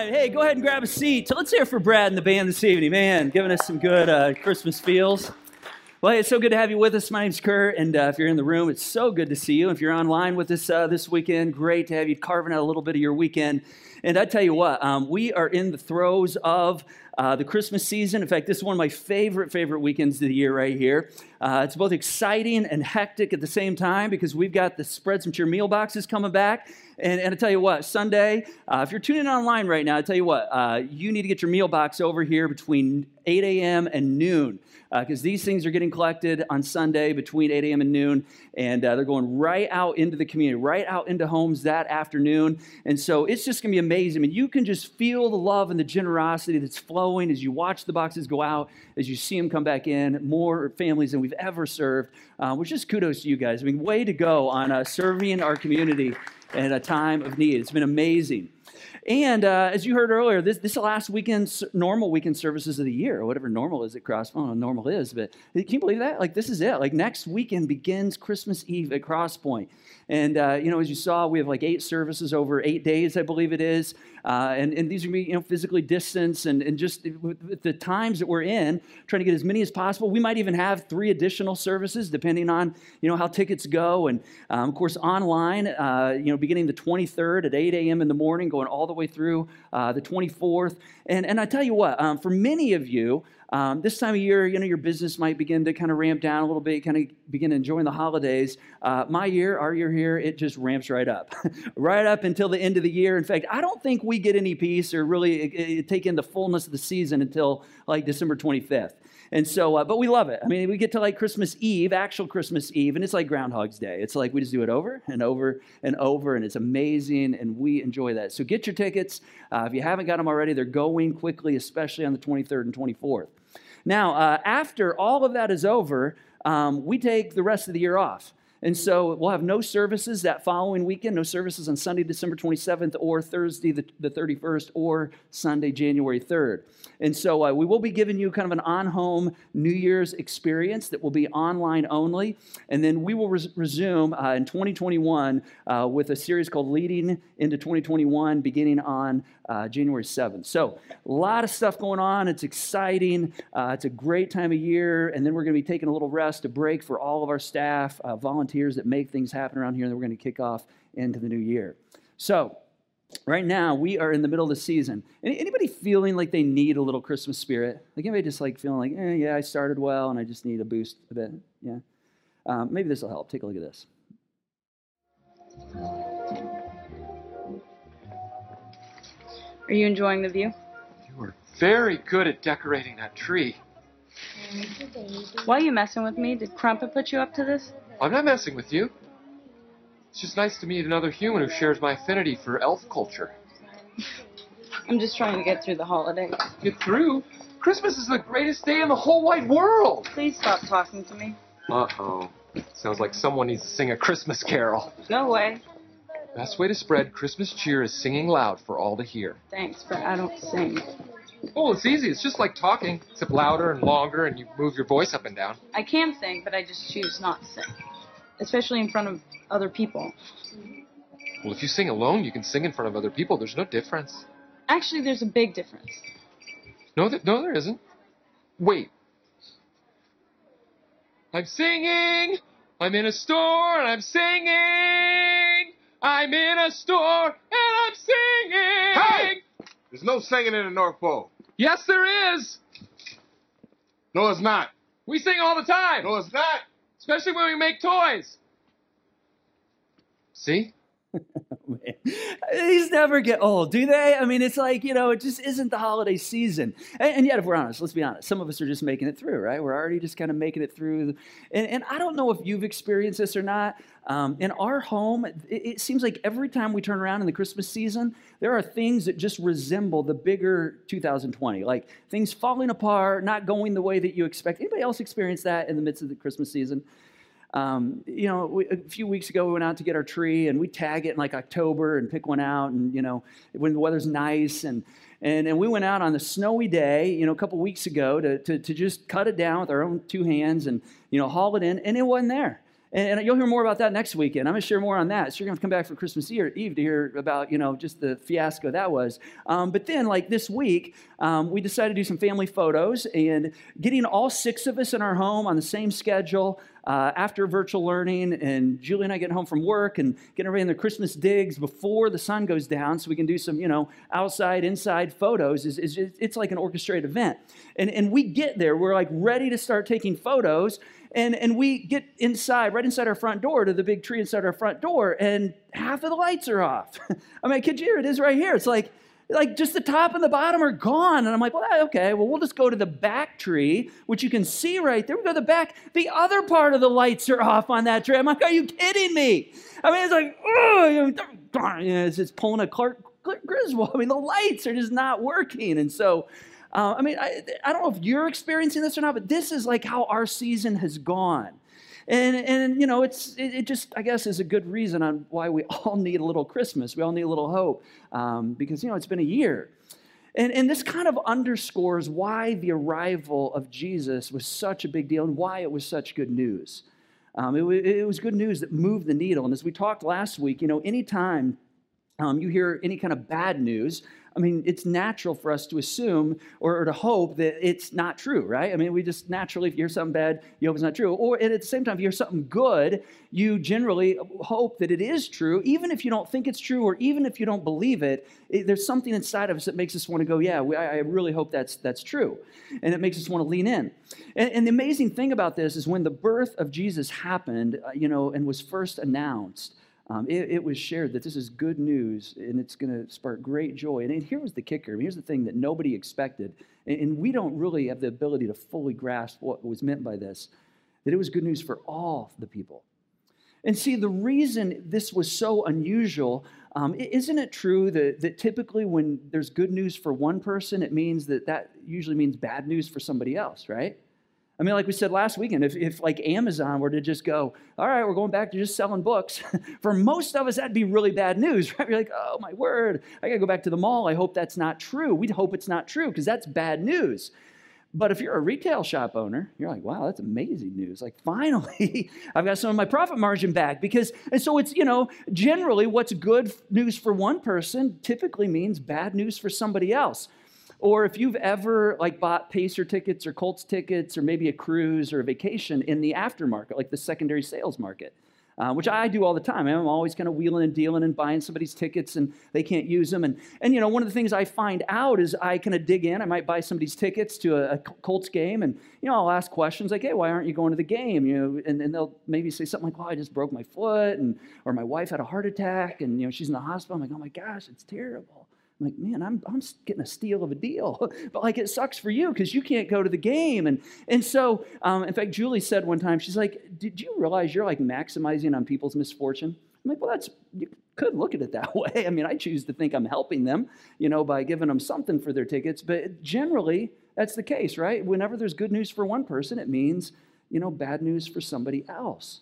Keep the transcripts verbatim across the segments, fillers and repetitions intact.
right, hey, go ahead and grab a seat. So let's hear for Brad and the band this evening. Man, giving us some good uh, Christmas feels. Well, hey, it's so good to have you with us. My name's Kurt, and uh, if you're in the room, it's so good to see you. If you're online with us uh, this weekend, great to have you carving out a little bit of your weekend. And I tell you what, um, we are in the throes of uh, the Christmas season. In fact, this is one of my favorite, favorite weekends of the year right here. Uh, it's both exciting and hectic at the same time because we've got the Spread Some Cheer meal boxes coming back. And, and I tell you what, Sunday, uh, if you're tuning in online right now, I tell you what, uh, you need to get your meal box over here between eight a.m. and noon. Because uh, these things are getting collected on Sunday between eight a.m. and noon, and uh, they're going right out into the community, right out into homes that afternoon. And so it's just going to be amazing. I mean, you can just feel the love and the generosity that's flowing as you watch the boxes go out, as you see them come back in, more families than we've ever served, uh, which is kudos to you guys. I mean, way to go on uh, serving our community at a time of need. It's been amazing. And uh, as you heard earlier, this, this is the last weekend, normal weekend services of the year, or whatever normal is at Cross Point. I don't know what normal is, but can you believe that? Like, this is it. Like, next weekend begins Christmas Eve at Cross Point. And, uh, you know, as you saw, we have like eight services over eight days, I believe it is. Uh, and, and these are going to be, you know, physically distanced and, and just with the times that we're in, trying to get as many as possible. We might even have three additional services depending on, you know, how tickets go. And, um, of course, online, uh, you know, beginning the twenty-third at eight a.m. in the morning, going all the way through uh, the twenty-fourth. And, and I tell you what, um, for many of you, Um, this time of year, you know, your business might begin to kind of ramp down a little bit, kind of begin enjoying the holidays. Uh, my year, our year here, it just ramps right up, right up until the end of the year. In fact, I don't think we get any peace or really uh, take in the fullness of the season until like December twenty-fifth. And so, uh, but we love it. I mean, we get to like Christmas Eve, actual Christmas Eve, and it's like Groundhog's Day. It's like we just do it over and over and over, and it's amazing, and we enjoy that. So get your tickets. Uh, if you haven't got them already, they're going quickly, especially on the twenty-third and twenty-fourth. Now, uh, after all of that is over, um, we take the rest of the year off. And so we'll have no services that following weekend, no services on Sunday, December twenty-seventh, or Thursday, the, the thirty-first, or Sunday, January third. And so uh, we will be giving you kind of an on-home New Year's experience that will be online only. And then we will res- resume uh, in twenty twenty-one uh, with a series called Leading into twenty twenty-one, beginning on uh, January seventh. So a lot of stuff going on. It's exciting. Uh, it's a great time of year. And then we're going to be taking a little rest, a break for all of our staff, uh, volunteers that make things happen around here, and then we're going to kick off into the new year. So right now, we are in the middle of the season. Any, anybody feeling like they need a little Christmas spirit? Like anybody just like feeling like, eh, yeah, I started well, and I just need a boost a bit? Yeah. Um, maybe this will help. Take a look at this. Are you enjoying the view? You were very good at decorating that tree. Why are you messing with me? Did Crumpet put you up to this? I'm not messing with you. It's just nice to meet another human who shares my affinity for elf culture. I'm just trying to get through the holidays. Get through? Christmas is the greatest day in the whole wide world. Please stop talking to me. Uh-oh. Sounds like someone needs to sing a Christmas carol. No way. Best way to spread Christmas cheer is singing loud for all to hear. Thanks, but I don't sing. Oh, it's easy. It's just like talking, except louder and longer, and you move your voice up and down. I can sing, but I just choose not to sing. Especially in front of other people. Well, if you sing alone, you can sing in front of other people. There's no difference. Actually, there's a big difference. No, th- no, there isn't. Wait. I'm singing. I'm in a store and I'm singing. I'm in a store and I'm singing. Hey! There's no singing in the North Pole. Yes, there is. No, it's not. We sing all the time. No, it's not. Especially when we make toys. See? Man. These never get old, do they? I mean, it's like, you know, it just isn't the holiday season. And, and yet, if we're honest, let's be honest, some of us are just making it through, right? We're already just kind of making it through. And, and I don't know if you've experienced this or not. Um, in our home, it, it seems like every time we turn around in the Christmas season, there are things that just resemble the bigger two thousand twenty, like things falling apart, not going the way that you expect. Anybody else experience that in the midst of the Christmas season? Um, you know, we, a few weeks ago, we went out to get our tree, and we tag it in like October and pick one out, and, you know, when the weather's nice, and and, and we went out on a snowy day, you know, a couple weeks ago to, to to just cut it down with our own two hands and, you know, haul it in, and it wasn't there. And, and you'll hear more about that next weekend. I'm going to share more on that. So you're going to come back for Christmas Eve to hear about, you know, just the fiasco that was. Um, but then, like this week, um, we decided to do some family photos and getting all six of us in our home on the same schedule uh, after virtual learning, and Julie and I getting home from work and getting everybody in their Christmas digs before the sun goes down so we can do some, you know, outside, inside photos. Is, is It's like an orchestrated event. And, and we get there. We're like ready to start taking photos. And, and we get inside, right inside our front door to the big tree inside our front door, and half of the lights are off. I mean, I kid you, here it is right here. It's like, like just the top and the bottom are gone. And I'm like, well, okay, well, we'll just go to the back tree, which you can see right there. We go to the back. The other part of the lights are off on that tree. I'm like, are you kidding me? I mean, it's like, oh, you know, it's just pulling a Clark Griswold. I mean, the lights are just not working. And so, Uh, I mean, I, I don't know if you're experiencing this or not, but this is like how our season has gone. And, and you know, it's it, it just, I guess, is a good reason on why we all need a little Christmas. We all need a little hope um, because, you know, it's been a year. And, and this kind of underscores why the arrival of Jesus was such a big deal and why it was such good news. Um, it, it was good news that moved the needle. And as we talked last week, you know, anytime um, you hear any kind of bad news, I mean, it's natural for us to assume or, or to hope that it's not true, right? I mean, we just naturally, if you hear something bad, you hope it's not true. Or and at the same time, if you hear something good, you generally hope that it is true, even if you don't think it's true or even if you don't believe it. it there's something inside of us that makes us want to go, yeah, we, I, I really hope that's that's true. And it makes us want to lean in. And, and the amazing thing about this is when the birth of Jesus happened, uh, you know, and was first announced, Um, it, it was shared that this is good news and it's going to spark great joy. And here was the kicker. I mean, here's the thing that nobody expected. And, and we don't really have the ability to fully grasp what was meant by this, that it was good news for all the people. And see, the reason this was so unusual, um, isn't it true that, that typically when there's good news for one person, it means that that usually means bad news for somebody else, right? I mean, like we said last weekend, if, if like Amazon were to just go, all right, we're going back to just selling books, for most of us, that'd be really bad news, right? You're like, oh, my word, I got to go back to the mall. I hope that's not true. We'd hope it's not true because that's bad news. But if you're a retail shop owner, you're like, wow, that's amazing news. Like, finally, I've got some of my profit margin back. Because, and so it's, you know, generally what's good news for one person typically means bad news for somebody else. Or if you've ever like bought Pacer tickets or Colts tickets or maybe a cruise or a vacation in the aftermarket, like the secondary sales market, uh, which I do all the time. I'm always kind of wheeling and dealing and buying somebody's tickets and they can't use them. And, and you know, one of the things I find out is I kind of dig in. I might buy somebody's tickets to a, a Colts game and, you know, I'll ask questions like, hey, why aren't you going to the game? You know, and, and they'll maybe say something like, well, I just broke my foot and or my wife had a heart attack and, you know, she's in the hospital. I'm like, oh my gosh, it's terrible. I'm like, man, I'm I'm getting a steal of a deal. But like, it sucks for you because you can't go to the game. And and so, um, in fact, Julie said one time, she's like, did you realize you're like maximizing on people's misfortune? I'm like, well, that's, you could look at it that way. I mean, I choose to think I'm helping them, you know, by giving them something for their tickets. But generally, that's the case, right? Whenever there's good news for one person, it means, you know, bad news for somebody else.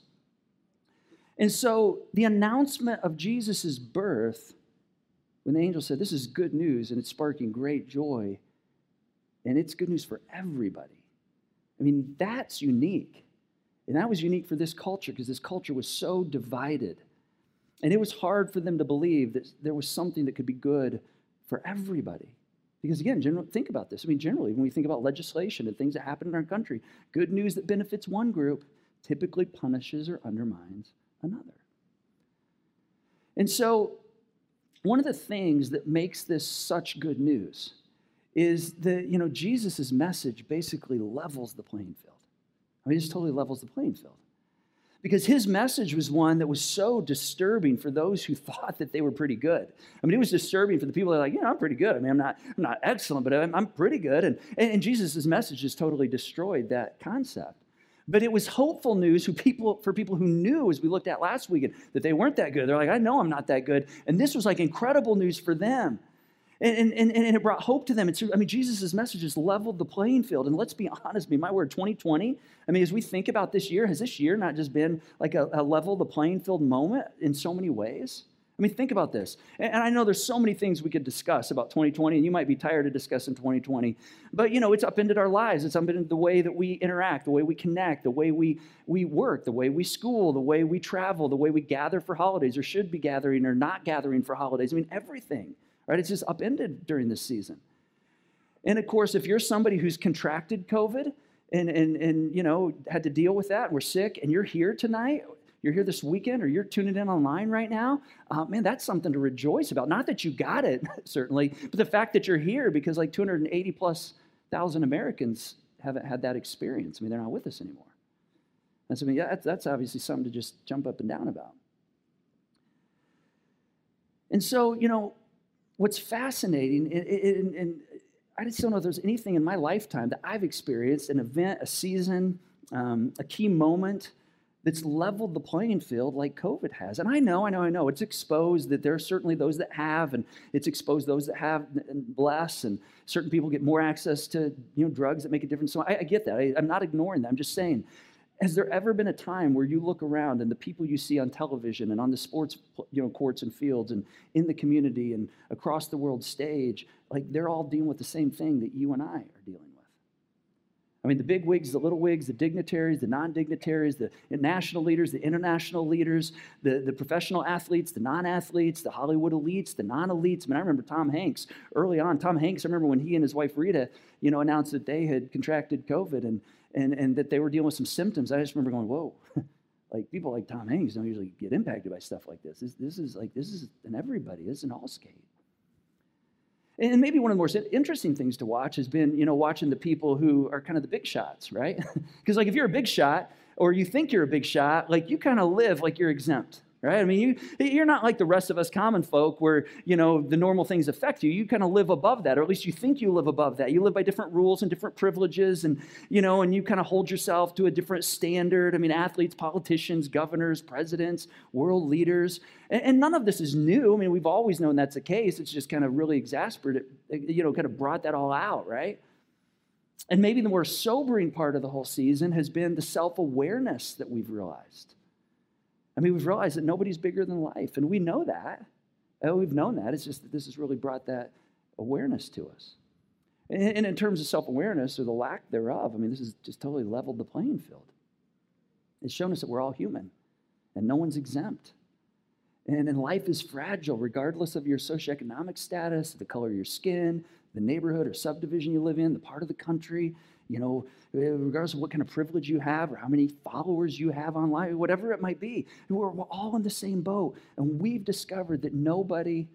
And so the announcement of Jesus' birth, when the angel said, this is good news, and it's sparking great joy, and it's good news for everybody. I mean, that's unique. And that was unique for this culture because this culture was so divided. And it was hard for them to believe that there was something that could be good for everybody. Because again, generally, think about this. I mean, generally, when we think about legislation and things that happen in our country, good news that benefits one group typically punishes or undermines another. And so, one of the things that makes this such good news is that, you know, Jesus' message basically levels the playing field. I mean, it just totally levels the playing field. Because his message was one that was so disturbing for those who thought that they were pretty good. I mean, it was disturbing for the people that are like, yeah, I'm pretty good. I mean, I'm not, I'm not excellent, but I'm, I'm pretty good. And, and Jesus' message just totally destroyed that concept. But it was hopeful news who people, for people who knew, as we looked at last weekend, that they weren't that good. They're like, I know I'm not that good. And this was like incredible news for them. And, and, and it brought hope to them. It's, I mean, Jesus' messages leveled the playing field. And let's be honest, I mean, my word, twenty twenty, I mean, as we think about this year, has this year not just been like a, a level the playing field moment in so many ways? I mean, think about this. And I know there's so many things we could discuss about twenty twenty, and you might be tired of discussing twenty twenty. But, you know, it's upended our lives. It's upended the way that we interact, the way we connect, the way we, we work, the way we school, the way we travel, the way we gather for holidays or should be gathering or not gathering for holidays. I mean, everything, right? It's just upended during this season. And, of course, if you're somebody who's contracted COVID and, and, and you know, had to deal with that, and we're sick, and you're here tonight, you're here this weekend, or you're tuning in online right now, uh, man, that's something to rejoice about. Not that you got it, certainly, but the fact that you're here, because like two hundred eighty plus thousand Americans haven't had that experience. I mean, they're not with us anymore. And so, I mean, yeah, that's, that's obviously something to just jump up and down about. And so, you know, what's fascinating, and, and, and I just don't know if there's anything in my lifetime that I've experienced, an event, a season, um, a key moment, that's leveled the playing field like COVID has. And I know, I know, I know, it's exposed that there are certainly those that have, and it's exposed those that have and less, and certain people get more access to, you know, drugs that make a difference. So I, I get that. I, I'm not ignoring that. I'm just saying, has there ever been a time where you look around and the people you see on television and on the sports, you know, courts and fields and in the community and across the world stage, like they're all dealing with the same thing that you and I are dealing with? I mean, the big wigs, the little wigs, the dignitaries, the non-dignitaries, the national leaders, the international leaders, the, the professional athletes, the non-athletes, the Hollywood elites, the non-elites. I mean, I remember Tom Hanks early on. Tom Hanks, I remember when he and his wife Rita, you know, announced that they had contracted COVID and and and that they were dealing with some symptoms. I just remember going, whoa, like people like Tom Hanks don't usually get impacted by stuff like this. This, this is like, this is an everybody. This is an all skate. And maybe one of the more interesting things to watch has been, you know, watching the people who are kind of the big shots, right? Because, like, if you're a big shot or you think you're a big shot, like, you kind of live like you're exempt, right? I mean, you, you're not like the rest of us common folk where, you know, the normal things affect you. You kind of live above that, or at least you think you live above that. You live by different rules and different privileges and, you know, and you kind of hold yourself to a different standard. I mean, athletes, politicians, governors, presidents, world leaders. And, and none of this is new. I mean, we've always known that's the case. It's just kind of really exasperated, you know, kind of brought that all out, right? And maybe the more sobering part of the whole season has been the self-awareness that we've realized. I mean, we've realized that nobody's bigger than life, and we know that. And we've known that. It's just that this has really brought that awareness to us. And, and in terms of self-awareness or the lack thereof, I mean, this has just totally leveled the playing field. It's shown us that we're all human, and no one's exempt. And, and life is fragile, regardless of your socioeconomic status, the color of your skin, the neighborhood or subdivision you live in, the part of the country, you know, regardless of what kind of privilege you have or how many followers you have online, whatever it might be. We're, we're all in the same boat. And we've discovered that nobody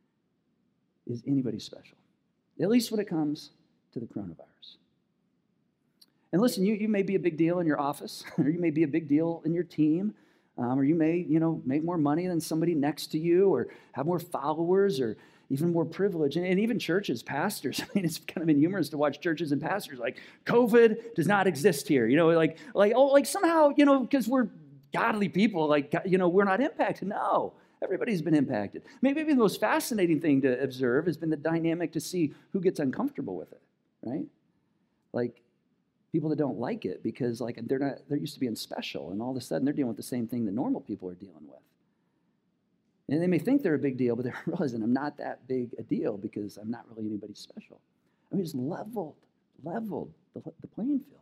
is anybody special, at least when it comes to the coronavirus. And listen, you, you may be a big deal in your office, or you may be a big deal in your team, um, or you may, you know, make more money than somebody next to you, or have more followers, or even more privilege. And, and even churches, pastors. I mean, it's kind of been humorous to watch churches and pastors like, COVID does not exist here. You know, like, like oh, like somehow, you know, because we're godly people, like, you know, we're not impacted. No, everybody's been impacted. Maybe the most fascinating thing to observe has been the dynamic to see who gets uncomfortable with it, right? Like, people that don't like it because, like, they're not, they're used to being special, and all of a sudden they're dealing with the same thing that normal people are dealing with. And they may think they're a big deal, but they're realizing I'm not that big a deal because I'm not really anybody special. I mean, it's leveled, leveled the, the playing field.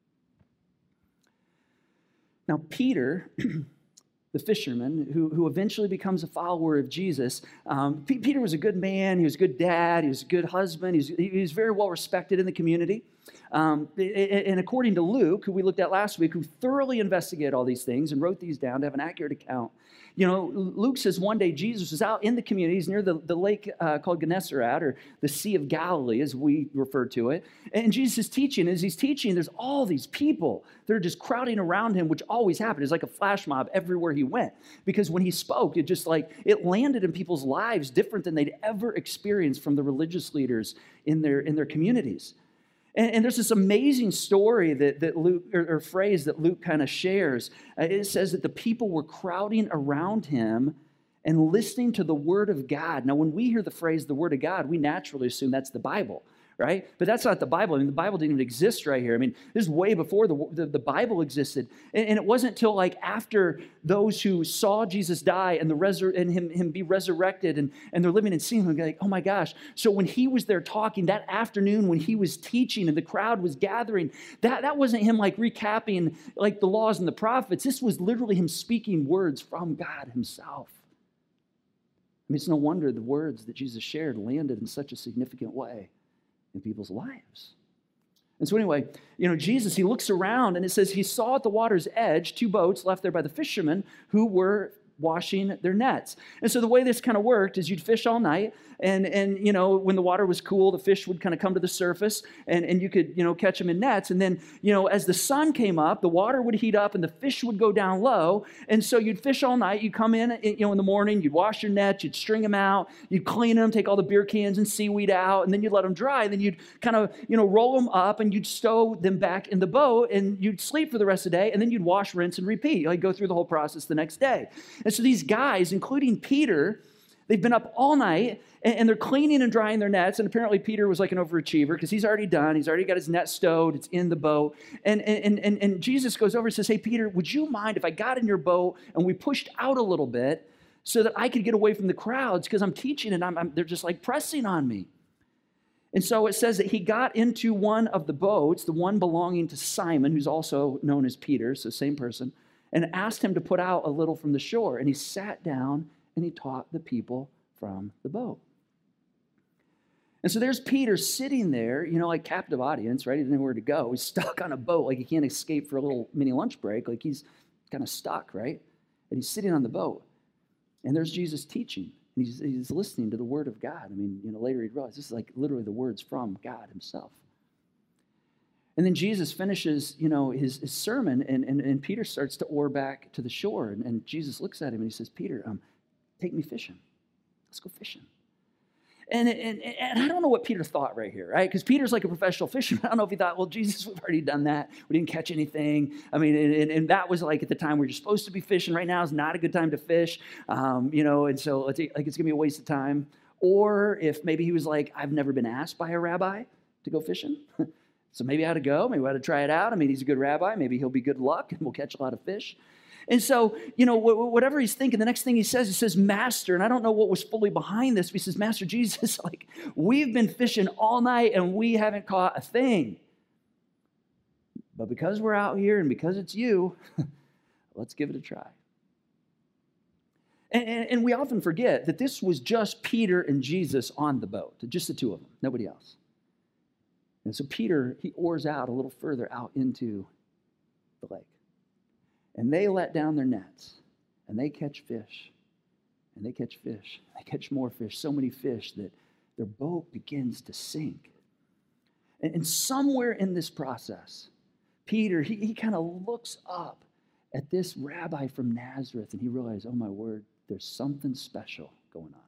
Now, Peter, the fisherman, who, who eventually becomes a follower of Jesus, um, P- Peter was a good man. He was a good dad. He was a good husband. He was, he was very well respected in the community. Um, and according to Luke, who we looked at last week, who thoroughly investigated all these things and wrote these down to have an accurate account, you know, Luke says one day Jesus was out in the communities near the, the lake uh, called Gennesaret, or the Sea of Galilee, as we refer to it. And Jesus is teaching. As he's teaching, there's all these people that are just crowding around him, which always happened. It's like a flash mob everywhere he went. Because when he spoke, it just like, it landed in people's lives different than they'd ever experienced from the religious leaders in their, in their communities. And, and there's this amazing story that, that Luke, or, or phrase that Luke kind of shares. Uh, it says that the people were crowding around him and listening to the word of God. Now, when we hear the phrase the word of God, we naturally assume that's the Bible, right? But that's not the Bible. I mean, the Bible didn't even exist right here. I mean, this is way before the, the, the Bible existed. And, and it wasn't until like after those who saw Jesus die and, the resur- and him, him be resurrected and, and they're living and seeing him, like, oh my gosh. So when he was there talking that afternoon, when he was teaching and the crowd was gathering, that, that wasn't him like recapping like the laws and the prophets. This was literally him speaking words from God himself. I mean, it's no wonder the words that Jesus shared landed in such a significant way in people's lives. And so anyway, you know, Jesus, he looks around and it says he saw at the water's edge two boats left there by the fishermen who were washing their nets. And so the way this kind of worked is you'd fish all night and, and you know, when the water was cool, the fish would kind of come to the surface and, and you could, you know, catch them in nets. And then, you know, as the sun came up, the water would heat up and the fish would go down low. And so you'd fish all night. You'd come in, you know, in the morning, you'd wash your nets, you'd string them out, you'd clean them, take all the beer cans and seaweed out, and then you'd let them dry. And then you'd kind of, you know, roll them up and you'd stow them back in the boat and you'd sleep for the rest of the day. And then you'd wash, rinse, and repeat. You'd go through the whole process the next day. And so these guys, including Peter, they've been up all night and, and they're cleaning and drying their nets. And apparently Peter was like an overachiever because he's already done. He's already got his net stowed. It's in the boat. And, and, and, and Jesus goes over and says, hey, Peter, would you mind if I got in your boat and we pushed out a little bit so that I could get away from the crowds because I'm teaching and I'm, I'm, they're just like pressing on me. And so it says that he got into one of the boats, the one belonging to Simon, who's also known as Peter, so same person, and asked him to put out a little from the shore. And he sat down and he taught the people from the boat. And so there's Peter sitting there, you know, like captive audience, right? He didn't know where to go. He's stuck on a boat, like he can't escape for a little mini lunch break. Like he's kind of stuck, right? And he's sitting on the boat. And there's Jesus teaching. And he's, he's listening to the word of God. I mean, you know, later he'd realize this is like literally the words from God himself. And then Jesus finishes, you know, his, his sermon, and, and, and Peter starts to oar back to the shore. And, and Jesus looks at him and he says, Peter, um, take me fishing. Let's go fishing. And, and, and I don't know what Peter thought right here, right? Because Peter's like a professional fisherman. I don't know if he thought, well, Jesus, we've already done that. We didn't catch anything. I mean, and, and that was like at the time where you're supposed to be fishing. Right now is not a good time to fish, um, you know, and so it's, like it's going to be a waste of time. Or if maybe he was like, I've never been asked by a rabbi to go fishing. So maybe I ought to go. Maybe I ought to try it out. I mean, he's a good rabbi. Maybe he'll be good luck and we'll catch a lot of fish. And so, you know, whatever he's thinking, the next thing he says, he says, Master, and I don't know what was fully behind this, but he says, Master Jesus, like, we've been fishing all night and we haven't caught a thing. But because we're out here and because it's you, let's give it a try. And, and, and we often forget that this was just Peter and Jesus on the boat, just the two of them, nobody else. And so Peter, he oars out a little further out into the lake. And they let down their nets, and they catch fish, and they catch fish. They catch more fish, so many fish that their boat begins to sink. And, and somewhere in this process, Peter, he, he kind of looks up at this rabbi from Nazareth, and he realizes, oh my word, there's something special going on.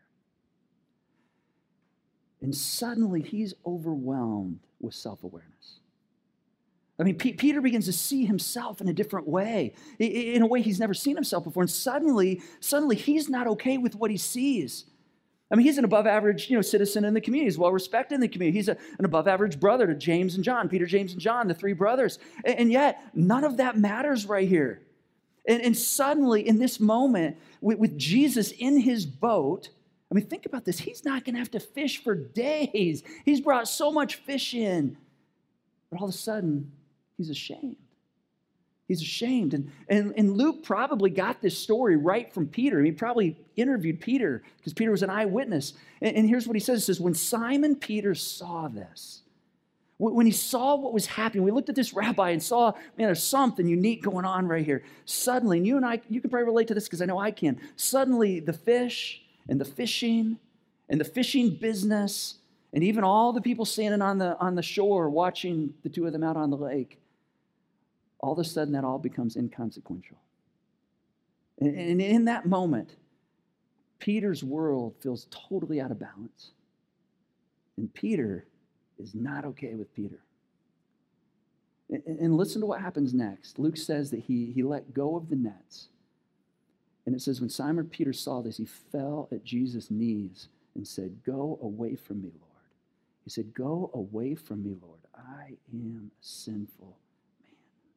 And suddenly he's overwhelmed with self-awareness. I mean, P- Peter begins to see himself in a different way, in a way he's never seen himself before. And suddenly, suddenly he's not okay with what he sees. I mean, he's an above average, you know, citizen in the community. He's well respected in the community. He's a, an above average brother to James and John, Peter, James, and John, the three brothers. And, and yet, none of that matters right here. And, and suddenly, in this moment, with, with Jesus in his boat, I mean, think about this. He's not going to have to fish for days. He's brought so much fish in. But all of a sudden, he's ashamed. He's ashamed. And, and, and Luke probably got this story right from Peter. He probably interviewed Peter because Peter was an eyewitness. And, and here's what he says. He says, when Simon Peter saw this, when he saw what was happening, we looked at this rabbi and saw, man, there's something unique going on right here. Suddenly, and you and I, you can probably relate to this because I know I can. Suddenly, the fish and the fishing, and the fishing business, and even all the people standing on the, on the shore watching the two of them out on the lake, all of a sudden that all becomes inconsequential. And, and in that moment, Peter's world feels totally out of balance. And Peter is not okay with Peter. And, and listen to what happens next. Luke says that he, he let go of the nets. And it says, when Simon Peter saw this, he fell at Jesus' knees and said, go away from me, Lord. He said, go away from me, Lord. I am a sinful man.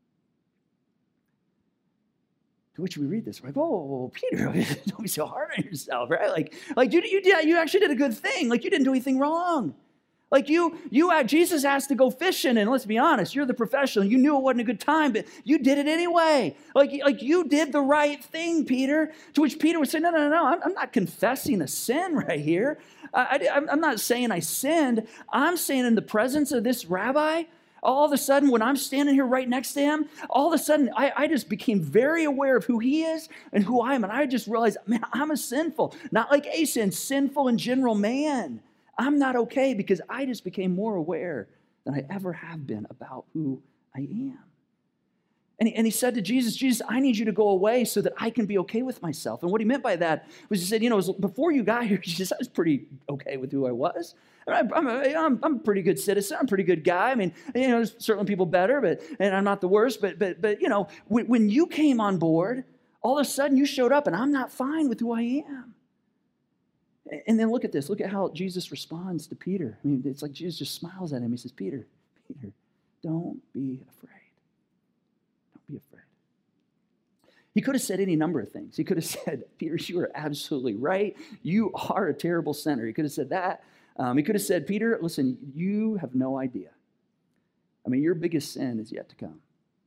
To which we read this, we're like, oh, Peter, don't be so hard on yourself, right? Like, like you, you, did, you actually did a good thing. Like, you didn't do anything wrong. Like you, you, Jesus asked to go fishing, and let's be honest, you're the professional. You knew it wasn't a good time, but you did it anyway. Like, like you did the right thing, Peter. To which Peter would say, no, no, no, no, I'm, I'm not confessing a sin right here. I, I, I'm not saying I sinned. I'm saying in the presence of this rabbi, all of a sudden, when I'm standing here right next to him, all of a sudden, I, I just became very aware of who he is and who I am. And I just realized, man, I'm a sinful, not like a sin, sinful in general man. I'm not okay because I just became more aware than I ever have been about who I am. And he, and he said to Jesus, Jesus, I need you to go away so that I can be okay with myself. And what he meant by that was he said, you know, before you got here, Jesus, I was pretty okay with who I was. I'm, I'm, a, I'm, I'm a pretty good citizen. I'm a pretty good guy. I mean, you know, there's certainly people better, but and I'm not the worst. But, but, but you know, when, when you came on board, all of a sudden you showed up and I'm not fine with who I am. And then look at this. Look at how Jesus responds to Peter. I mean, it's like Jesus just smiles at him. He says, Peter, Peter, don't be afraid. Don't be afraid. He could have said any number of things. He could have said, Peter, you are absolutely right. You are a terrible sinner. He could have said that. Um, he could have said, Peter, listen, you have no idea. I mean, your biggest sin is yet to come.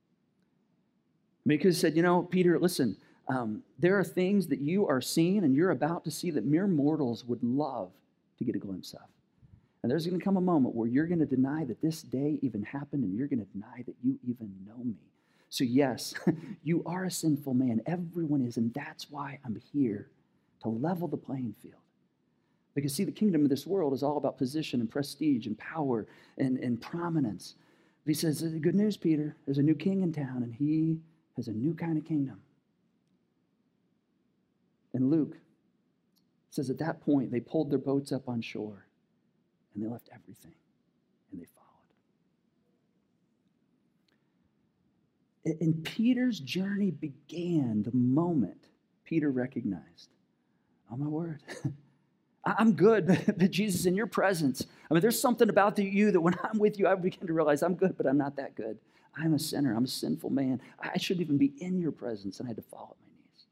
I mean, he could have said, you know, Peter, listen, Um, there are things that you are seeing and you're about to see that mere mortals would love to get a glimpse of. And there's going to come a moment where you're going to deny that this day even happened and you're going to deny that you even know me. So yes, you are a sinful man. Everyone is, and that's why I'm here, to level the playing field. Because see, the kingdom of this world is all about position and prestige and power and, and prominence. But he says, good news, Peter, there's a new king in town and he has a new kind of kingdom. And Luke says at that point, they pulled their boats up on shore and they left everything and they followed. And Peter's journey began the moment Peter recognized, oh my word, I'm good, but Jesus, in your presence, I mean, there's something about you that when I'm with you, I begin to realize I'm good, but I'm not that good. I'm a sinner. I'm a sinful man. I shouldn't even be in your presence, and I had to fall at my knees.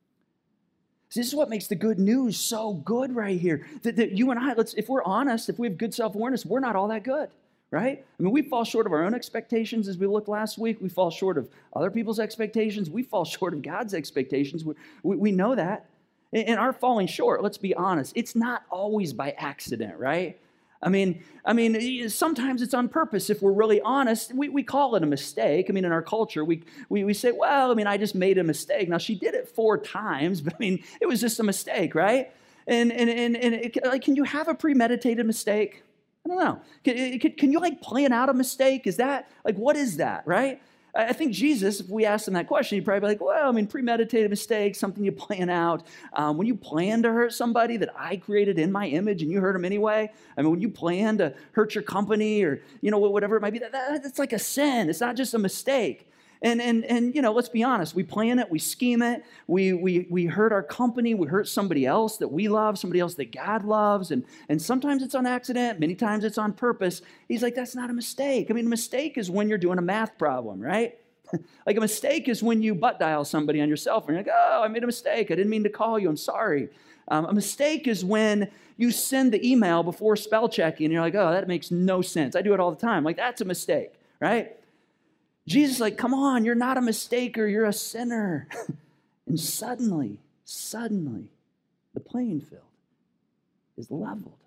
See, this is what makes the good news so good right here. That, that you and I, let's, if we're honest, if we have good self-awareness, we're not all that good, right? I mean, we fall short of our own expectations as we looked last week. We fall short of other people's expectations. We fall short of God's expectations. We, we, we know that. And our falling short, let's be honest, it's not always by accident, right? I mean, I mean, sometimes it's on purpose. If we're really honest, we, we call it a mistake. I mean, in our culture, we, we we say, well, I mean, I just made a mistake. Now, she did it four times, but I mean, it was just a mistake, right? And and and, and it, like, can you have a premeditated mistake? I don't know. Can, can, can you like plan out a mistake? Is that, like, what is that, right? I think Jesus, if we asked him that question, he'd probably be like, well, I mean, premeditated mistake, something you plan out. Um, when you plan to hurt somebody that I created in my image and you hurt them anyway, I mean, when you plan to hurt your company or, you know, whatever it might be, that, that, that's like a sin. It's not just a mistake. And, and, and you know, let's be honest. We plan it. We scheme it. We, we, we hurt our company. We hurt somebody else that we love, somebody else that God loves. And, and sometimes it's on accident. Many times it's on purpose. He's like, that's not a mistake. I mean, a mistake is when you're doing a math problem, right? Like a mistake is when you butt dial somebody on your cell phone. You're like, oh, I made a mistake. I didn't mean to call you. I'm sorry. Um, a mistake is when you send the email before spell checking and you're like, oh, that makes no sense. I do it all the time. Like, that's a mistake, right? Jesus is like, come on, you're not a mistaker, you're a sinner. And suddenly, suddenly, the playing field is leveled.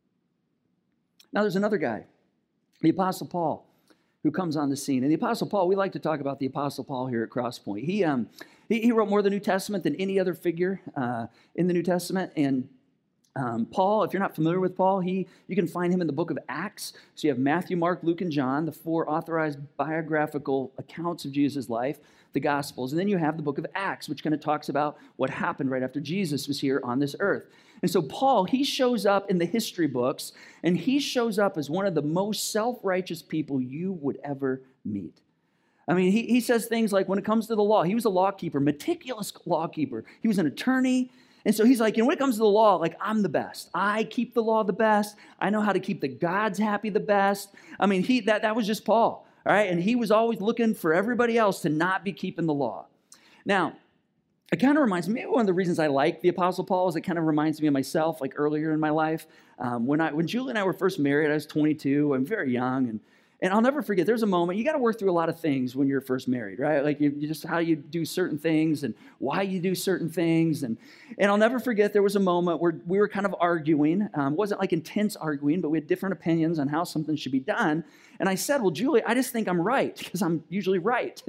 Now there's another guy, the Apostle Paul, who comes on the scene. And the Apostle Paul, we like to talk about the Apostle Paul here at Crosspoint. He um he, he wrote more of the New Testament than any other figure uh, in the New Testament. And Um, Paul, if you're not familiar with Paul, he you can find him in the book of Acts. So you have Matthew, Mark, Luke, and John, the four authorized biographical accounts of Jesus' life, the Gospels. And then you have the book of Acts, which kind of talks about what happened right after Jesus was here on this earth. And so Paul, he shows up in the history books, and he shows up as one of the most self-righteous people you would ever meet. I mean, he, he says things like, when it comes to the law, he was a law keeper, meticulous law keeper. He was an attorney. And so he's like, you know, when it comes to the law, like, I'm the best. I keep the law the best. I know how to keep the gods happy the best. I mean, he that, that was just Paul, all right? And he was always looking for everybody else to not be keeping the law. Now, it kind of reminds me, maybe one of the reasons I like the Apostle Paul is it kind of reminds me of myself, like earlier in my life. Um, when I when Julie and I were first married, I was twenty-two. I'm very young, and And I'll never forget, there's a moment, you got to work through a lot of things when you're first married, right? Like you, you just how you do certain things and why you do certain things. And, and I'll never forget, there was a moment where we were kind of arguing. Um, it wasn't like intense arguing, but we had different opinions on how something should be done. And I said, well, Julie, I just think I'm right because I'm usually right.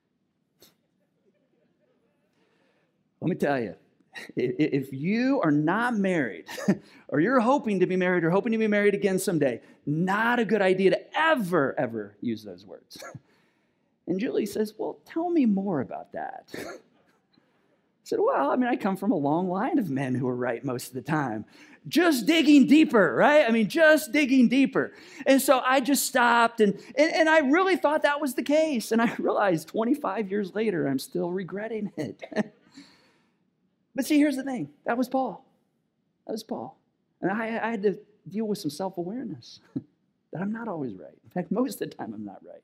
Let me tell you, if you are not married, or you're hoping to be married or hoping to be married again someday, not a good idea to ever, ever use those words. And Julie says, well, tell me more about that. I said, well, I mean, I come from a long line of men who are right most of the time. Just digging deeper, right? I mean, just digging deeper. And so I just stopped, and, and, and I really thought that was the case. And I realized twenty-five years later, I'm still regretting it. But see, here's the thing. That was Paul. That was Paul. And I, I had to deal with some self-awareness that I'm not always right. In fact, most of the time I'm not right.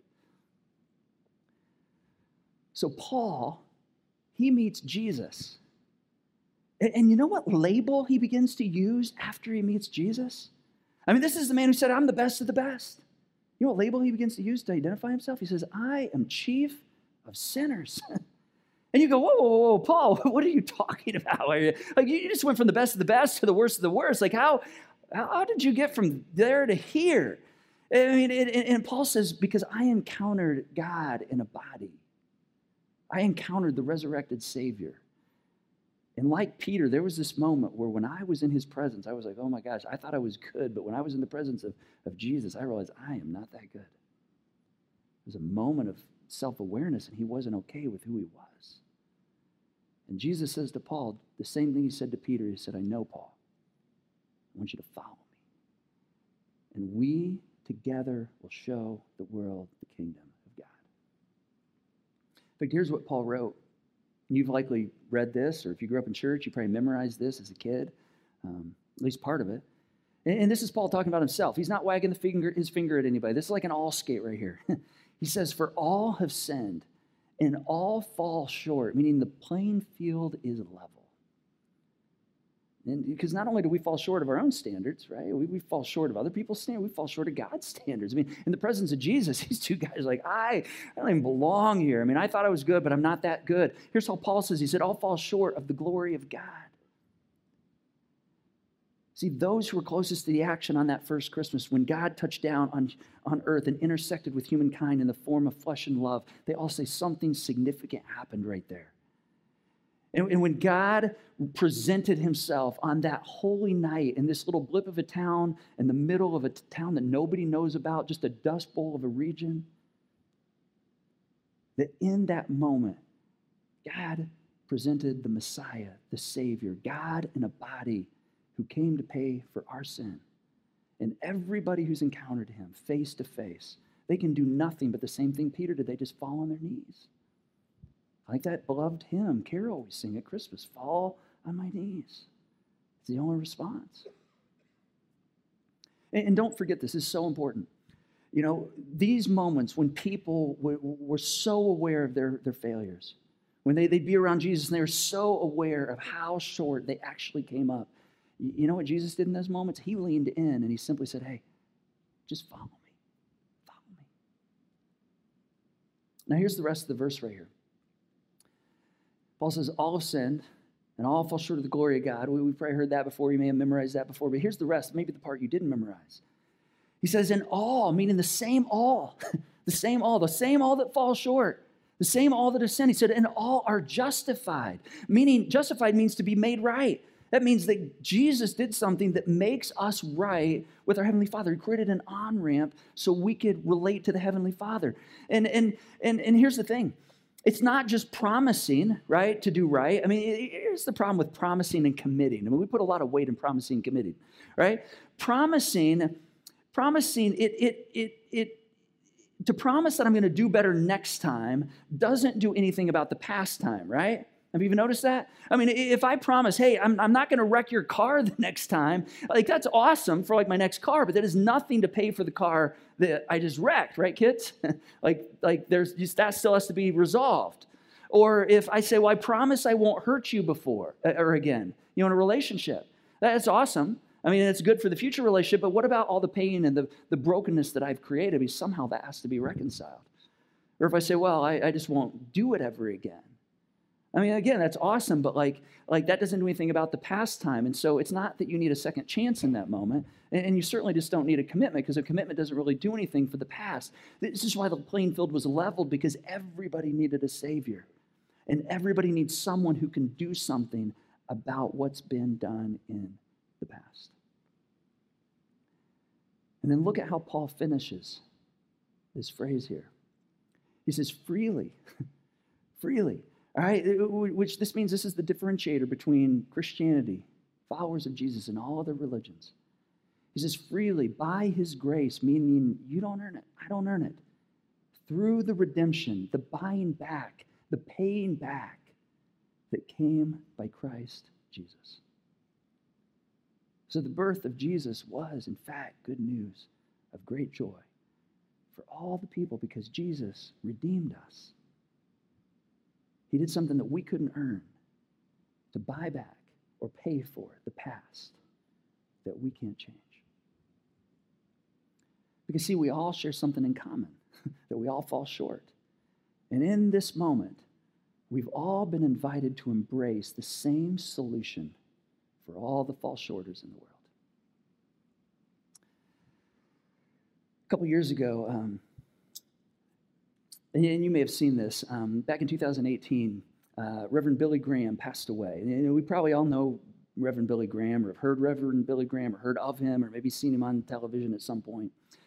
So Paul, he meets Jesus. And, and you know what label he begins to use after he meets Jesus? I mean, this is the man who said, I'm the best of the best. You know what label he begins to use to identify himself? He says, I am chief of sinners. And you go, whoa, whoa, whoa, Paul, what are you talking about? Like, you just went from the best of the best to the worst of the worst. Like, how, how did you get from there to here? I mean, and, and Paul says, because I encountered God in a body. I encountered the resurrected Savior. And like Peter, there was this moment where when I was in his presence, I was like, oh my gosh, I thought I was good. But when I was in the presence of, of Jesus, I realized I am not that good. It was a moment of self-awareness, and he wasn't okay with who he was. And Jesus says to Paul the same thing he said to Peter. He said, I know, Paul. I want you to follow me. And we together will show the world the kingdom of God. In fact, here's what Paul wrote. You've likely read this, or if you grew up in church, you probably memorized this as a kid, um, at least part of it. And, and this is Paul talking about himself. He's not wagging the finger, his finger at anybody. This is like an all skate right here. He says, for all have sinned and all fall short, meaning the playing field is level. And because not only do we fall short of our own standards, right? We, we fall short of other people's standards. We fall short of God's standards. I mean, in the presence of Jesus, these two guys are like, I, I don't even belong here. I mean, I thought I was good, but I'm not that good. Here's how Paul says, he said, all fall short of the glory of God. See, those who were closest to the action on that first Christmas, when God touched down on, on earth and intersected with humankind in the form of flesh and love, they all say something significant happened right there. And, and when God presented himself on that holy night in this little blip of a town, in the middle of a t- town that nobody knows about, just a dust bowl of a region, that in that moment, God presented the Messiah, the Savior, God in a body who came to pay for our sin. And everybody who's encountered him face to face, they can do nothing but the same thing Peter did. They just fall on their knees. Like that beloved hymn Carol we sing at Christmas, fall on my knees. It's the only response. And, and don't forget, this is so important. You know, these moments when people w- were so aware of their, their failures, when they, they'd be around Jesus and they were so aware of how short they actually came up, you know what Jesus did in those moments? He leaned in and he simply said, hey, just follow me. Follow me. Now here's the rest of the verse right here. Paul says, all have sinned and all fall short of the glory of God. We, we've probably heard that before. You may have memorized that before. But here's the rest, maybe the part you didn't memorize. He says, in all, meaning the same all, the same all, the same all that falls short, the same all that have sinned. He said, and all are justified. Meaning, justified means to be made right. That means that Jesus did something that makes us right with our Heavenly Father. He created an on-ramp so we could relate to the Heavenly Father. And, and, and, and here's the thing. It's not just promising, right, to do right. I mean, here's the problem with promising and committing. I mean, we put a lot of weight in promising and committing, right? Promising, promising, it, it, it, it, to promise that I'm going to do better next time doesn't do anything about the past time, right? Have you even noticed that? I mean, if I promise, hey, I'm, I'm not going to wreck your car the next time, like that's awesome for like my next car, but that is nothing to pay for the car that I just wrecked, right, kids? like, like there's just, that still has to be resolved. Or if I say, well, I promise I won't hurt you before or again, you know, in a relationship, that's awesome. I mean, it's good for the future relationship, but what about all the pain and the, the brokenness that I've created? I mean, somehow that has to be reconciled. Or if I say, well, I, I just won't do it ever again. I mean, again, that's awesome, but like, like that doesn't do anything about the past time. And so it's not that you need a second chance in that moment. And, and you certainly just don't need a commitment, because a commitment doesn't really do anything for the past. This is why the playing field was leveled, because everybody needed a Savior. And everybody needs someone who can do something about what's been done in the past. And then look at how Paul finishes this phrase here. He says, freely, freely. All right, which this means this is the differentiator between Christianity, followers of Jesus, and all other religions. He says, freely, by his grace, meaning you don't earn it, I don't earn it, through the redemption, the buying back, the paying back that came by Christ Jesus. So the birth of Jesus was, in fact, good news of great joy for all the people, because Jesus redeemed us. He did something that we couldn't earn, to buy back or pay for the past that we can't change. Because see, we all share something in common, that we all fall short. And in this moment, we've all been invited to embrace the same solution for all the fall shorters in the world. A couple years ago, um, and you may have seen this, um, back in two thousand eighteen, uh, Reverend Billy Graham passed away. And, you know, we probably all know Reverend Billy Graham, or have heard Reverend Billy Graham, or heard of him, or maybe seen him on television at some point.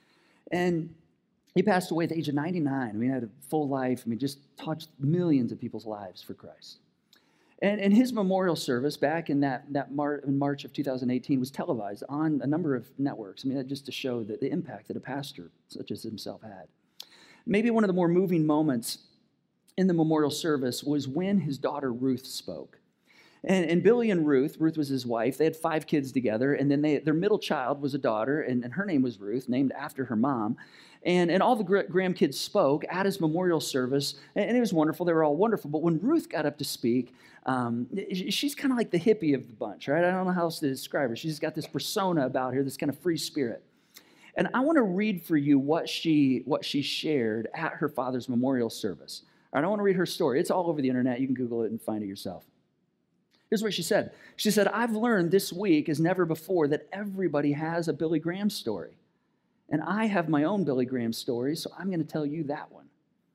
And he passed away at the age of ninety-nine. I mean, he had a full life. I mean, just touched millions of people's lives for Christ. And, and his memorial service back in that, that Mar- in March of two thousand eighteen was televised on a number of networks. I mean, just to show that the impact that a pastor such as himself had. Maybe one of the more moving moments in the memorial service was when his daughter Ruth spoke. And, and Billy and Ruth, Ruth was his wife, they had five kids together, and then they, their middle child was a daughter, and, and her name was Ruth, named after her mom. And, and all the Graham kids spoke at his memorial service, and, and it was wonderful. They were all wonderful. But when Ruth got up to speak, um, she's kind of like the hippie of the bunch, right? I don't know how else to describe her. She's got this persona about her, this kind of free spirit. And I want to read for you what she, what she shared at her father's memorial service. All right, I want to read her story. It's all over the internet. You can Google it and find it yourself. Here's what she said. She said, I've learned this week as never before that everybody has a Billy Graham story. And I have my own Billy Graham story, so I'm going to tell you that one.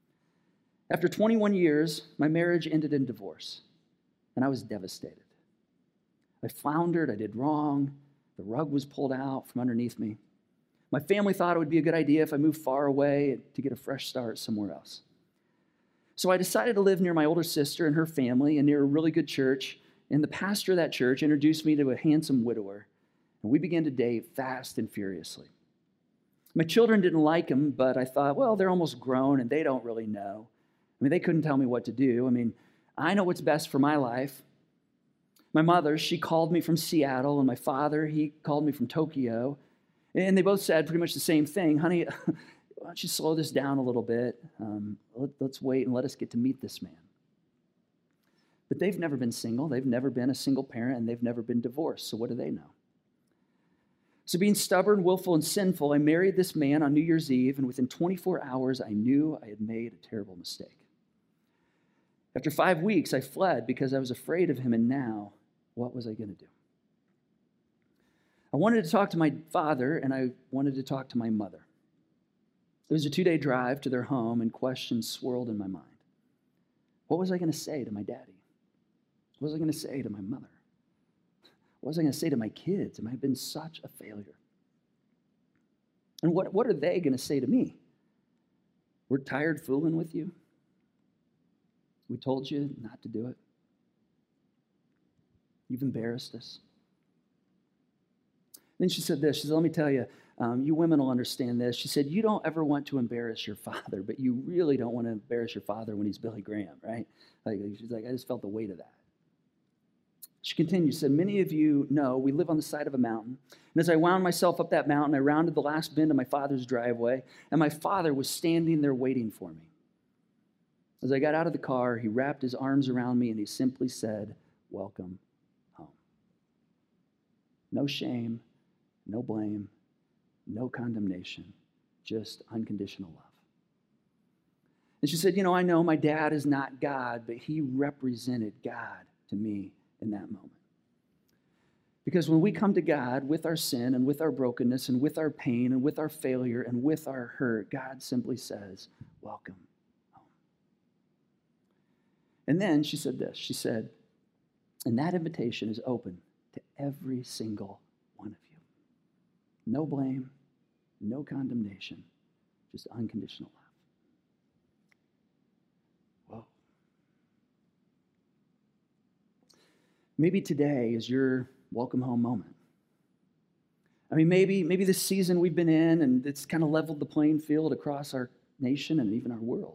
After twenty-one years, my marriage ended in divorce, and I was devastated. I floundered, I did wrong, the rug was pulled out from underneath me. My family thought it would be a good idea if I moved far away to get a fresh start somewhere else. So I decided to live near my older sister and her family and near a really good church, and the pastor of that church introduced me to a handsome widower, and we began to date fast and furiously. My children didn't like him, but I thought, well, they're almost grown and they don't really know. I mean, they couldn't tell me what to do. I mean, I know what's best for my life. My mother, she called me from Seattle, and my father, he called me from Tokyo. And they both said pretty much the same thing. Honey, why don't you slow this down a little bit? Um, let, let's wait and let us get to meet this man. But they've never been single. They've never been a single parent, and they've never been divorced. So what do they know? So being stubborn, willful, and sinful, I married this man on New Year's Eve, and within twenty-four hours, I knew I had made a terrible mistake. After five weeks, I fled because I was afraid of him, and now, what was I going to do? I wanted to talk to my father, and I wanted to talk to my mother. It was a two-day drive to their home, and questions swirled in my mind. What was I going to say to my daddy? What was I going to say to my mother? What was I going to say to my kids? Am I been such a failure? And what, what are they going to say to me? We're tired fooling with you. We told you not to do it. You've embarrassed us. Then she said this. She said, let me tell you, Um, you women will understand this. She said, you don't ever want to embarrass your father, but you really don't want to embarrass your father when he's Billy Graham, right? Like, she's like, I just felt the weight of that. She continued, said, many of you know we live on the side of a mountain. And as I wound myself up that mountain, I rounded the last bend of my father's driveway, and my father was standing there waiting for me. As I got out of the car, he wrapped his arms around me and he simply said, welcome home. No shame, no blame, no condemnation, just unconditional love. And she said, you know, I know my dad is not God, but he represented God to me in that moment. Because when we come to God with our sin and with our brokenness and with our pain and with our failure and with our hurt, God simply says, welcome home. And then she said this, she said, and that invitation is open to every single one of you. No blame, no condemnation, just unconditional love. Whoa. Maybe today is your welcome home moment. I mean, maybe, maybe this season we've been in and it's kind of leveled the playing field across our nation and even our world.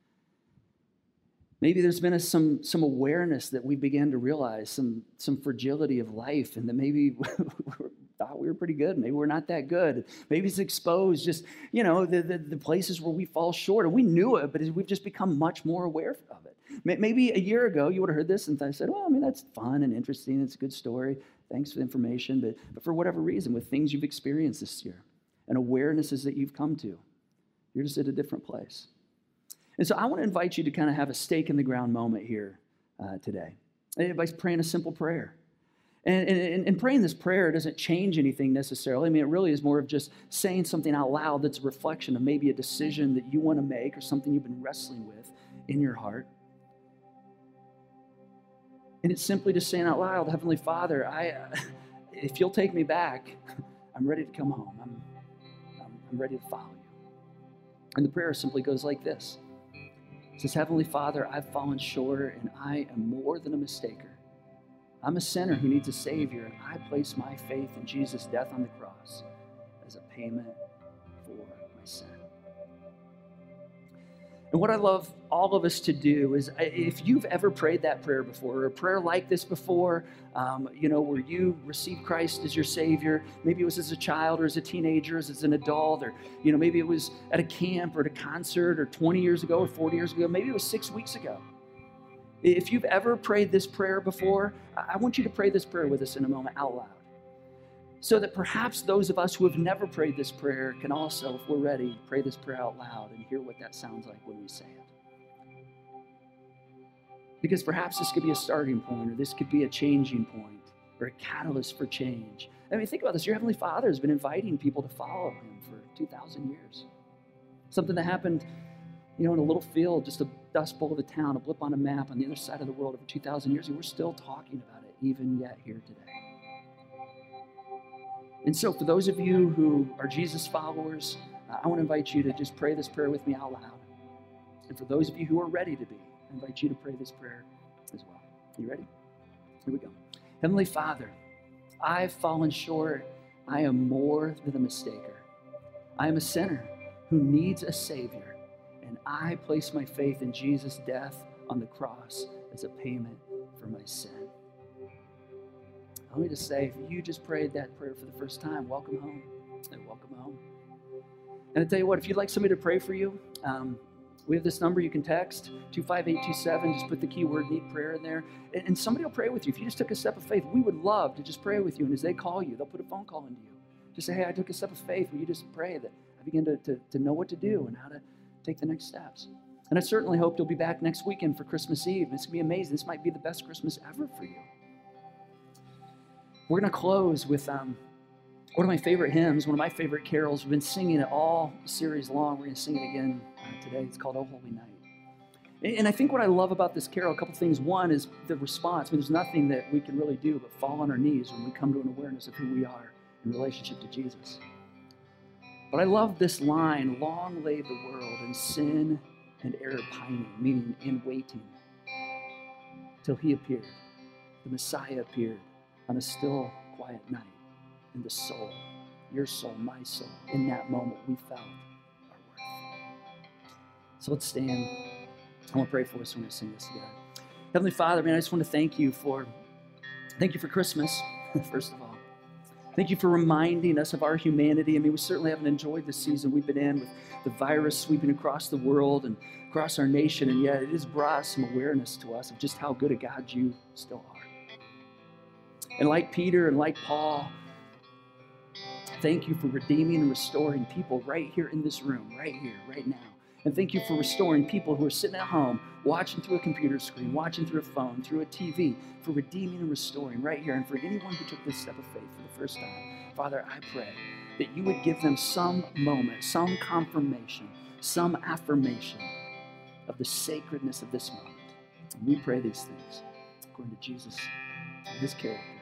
Maybe there's been a, some, some awareness that we began to realize, some, some fragility of life, and that maybe we thought we were pretty good. Maybe we're not that good. Maybe it's exposed just, you know, the, the, the places where we fall short. And we knew it, but we've just become much more aware of it. Maybe a year ago, you would have heard this and I said, well, I mean, that's fun and interesting. It's a good story. Thanks for the information. But, but for whatever reason, with things you've experienced this year and awarenesses that you've come to, you're just at a different place. And so I want to invite you to kind of have a stake in the ground moment here uh, today by praying a simple prayer. And, and, and praying this prayer doesn't change anything necessarily. I mean, it really is more of just saying something out loud that's a reflection of maybe a decision that you want to make or something you've been wrestling with in your heart. And it's simply just saying out loud, Heavenly Father, I, uh, if you'll take me back, I'm ready to come home. I'm, I'm, I'm ready to follow you. And the prayer simply goes like this. It says, Heavenly Father, I've fallen short and I am more than a mistaker. I'm a sinner who needs a Savior, and I place my faith in Jesus' death on the cross as a payment for my sin. And what I love all of us to do is, if you've ever prayed that prayer before, or a prayer like this before, um, you know, where you received Christ as your Savior, maybe it was as a child or as a teenager, as an adult, or, you know, maybe it was at a camp or at a concert or twenty years ago or forty years ago, maybe it was six weeks ago. If you've ever prayed this prayer before, I want you to pray this prayer with us in a moment out loud, so that perhaps those of us who have never prayed this prayer can also, if we're ready, pray this prayer out loud and hear what that sounds like when we say it. Because perhaps this could be a starting point, or this could be a changing point, or a catalyst for change. I mean, think about this. Your Heavenly Father has been inviting people to follow Him for two thousand years. Something that happened, you know, in a little field, just a dust bowl of a town, a blip on a map on the other side of the world over two thousand years ago. We're still talking about it, even yet here today. And so for those of you who are Jesus followers, uh, I want to invite you to just pray this prayer with me out loud. And for those of you who are ready to be, I invite you to pray this prayer as well. You ready? Here we go. Heavenly Father, I've fallen short. I am more than a mistaker. I am a sinner who needs a Savior. And I place my faith in Jesus' death on the cross as a payment for my sin. Let me just say, if you just prayed that prayer for the first time, welcome home. And welcome home. And I tell you what, if you'd like somebody to pray for you, um, we have this number you can text, two five eight two seven. Just put the keyword need prayer in there. And, and somebody will pray with you. If you just took a step of faith, we would love to just pray with you. And as they call you, they'll put a phone call into you. Just say, hey, I took a step of faith. Will you just pray that I begin to, to, to know what to do and how to take the next steps. And I certainly hope you'll be back next weekend for Christmas Eve. It's going to be amazing. This might be the best Christmas ever for you. We're going to close with um, one of my favorite hymns, one of my favorite carols. We've been singing it all series long. We're going to sing it again uh, today. It's called Oh Holy Night. And I think what I love about this carol, a couple things. One is the response. I mean, there's nothing that we can really do but fall on our knees when we come to an awareness of who we are in relationship to Jesus. But I love this line, long lay the world in sin and error pining, meaning in waiting, till He appeared. The Messiah appeared on a still, quiet night, and the soul your soul, my soul, in that moment we felt our worth. So let's stand. I want to pray for us when we sing this together. Heavenly Father, man, I just want to thank you for, thank you for Christmas, first of all. Thank you for reminding us of our humanity. I mean, we certainly haven't enjoyed the season we've been in with the virus sweeping across the world and across our nation, and yet it has brought some awareness to us of just how good a God you still are. And like Peter and like Paul, thank you for redeeming and restoring people right here in this room, right here, right now. And thank you for restoring people who are sitting at home, watching through a computer screen, watching through a phone, through a T V, for redeeming and restoring right here. And for anyone who took this step of faith for the first time, Father, I pray that you would give them some moment, some confirmation, some affirmation of the sacredness of this moment. And we pray these things according to Jesus and his character.